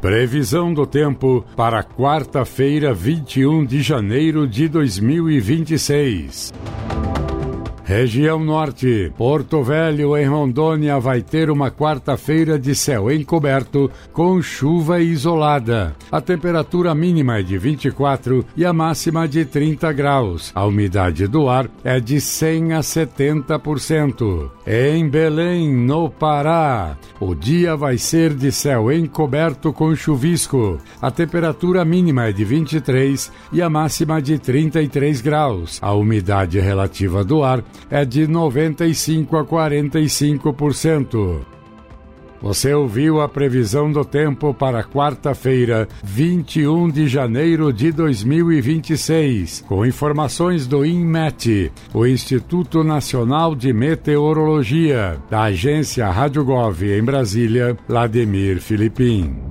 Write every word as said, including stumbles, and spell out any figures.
Previsão do tempo para quarta-feira, vinte e um de janeiro de dois mil e vinte e seis. Região Norte, Porto Velho, em Rondônia, vai ter uma quarta-feira de céu encoberto com chuva isolada. A temperatura mínima é de vinte e quatro e a máxima de trinta graus. A umidade do ar é de cem a setenta por cento. Em Belém, no Pará, o dia vai ser de céu encoberto com chuvisco. A temperatura mínima é de vinte e três e a máxima de trinta e três graus. A umidade relativa do ar é de noventa e cinco a quarenta e cinco por cento. Você ouviu a previsão do tempo para quarta-feira, vinte e um de janeiro de dois mil e vinte e seis, com informações do INMET, o Instituto Nacional de Meteorologia, da agência Rádio Gov em Brasília, Vladimir Filipim.